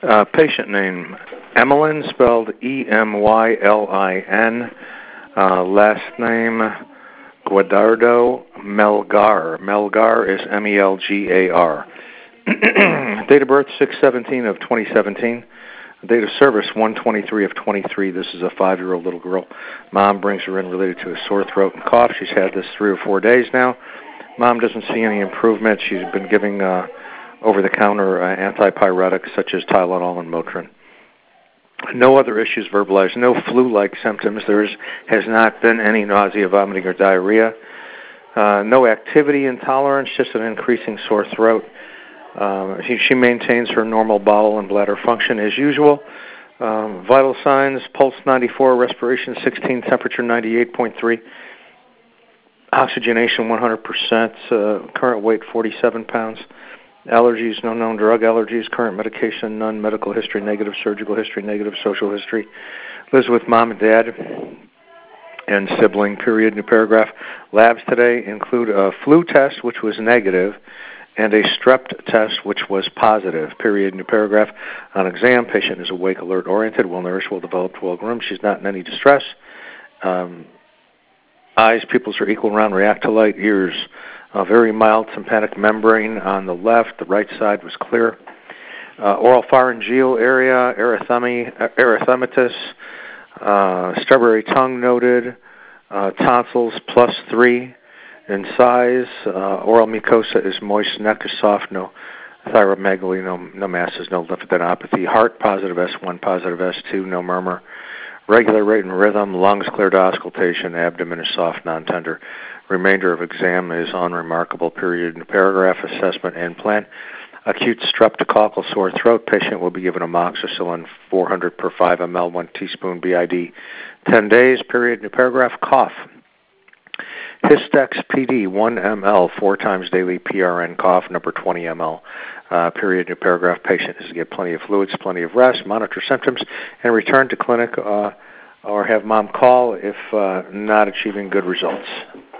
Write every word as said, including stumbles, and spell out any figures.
Uh, patient name, Emylin, spelled E M Y L I N. Uh, last name, Guadardo Melgar. Melgar is M E L G A R. Date of birth, six seventeen of twenty seventeen. Date of service, one twenty-three of twenty-three. This is a five-year-old little girl. Mom brings her in related to a sore throat and cough. She's had this three or four days now. Mom doesn't see any improvement. She's been giving uh, over-the-counter uh, antipyretics such as Tylenol and Motrin. No other issues verbalized. No flu-like symptoms. There is, has not been any nausea, vomiting, or diarrhea. Uh, no activity intolerance, just an increasing sore throat. Uh, she, she maintains her normal bowel and bladder function as usual. Um, vital signs, pulse ninety-four, respiration sixteen, temperature ninety-eight point three, oxygenation one hundred percent, uh, current weight forty-seven pounds. Allergies, no known drug allergies, current medication, none, medical history, negative, surgical history, negative, social history. Lives with mom and dad and sibling, period, new paragraph. Labs today include a flu test, which was negative, and a strep test, which was positive, period, new paragraph. On exam, patient is awake, alert, oriented, well nourished, well developed, well groomed. She's not in any distress. Um, eyes, pupils are equal, round, react to light. Ears, a very mild tympanic membrane on the left. The right side was clear. Uh, oral pharyngeal area, erythemy, erythematous, uh, strawberry tongue noted, uh, tonsils plus three. In size, uh, oral mucosa is moist, neck is soft, no thyromegaly, no, no masses, no lymphadenopathy. Heart, positive S one, positive S two, no murmur. Regular rate and rhythm, lungs clear to auscultation, abdomen is soft, non-tender. Remainder of exam is unremarkable, period, in paragraph, assessment, and plan. Acute streptococcal sore throat. Patient will be given amoxicillin four hundred per five milliliters, one teaspoon B I D, ten days, period, new paragraph. Cough. Histex P D, one milliliter, four times daily, P R N cough, number twenty milliliters, uh, period, new paragraph. Patient is to get plenty of fluids, plenty of rest, monitor symptoms, and return to clinic uh, or have mom call if uh, not achieving good results.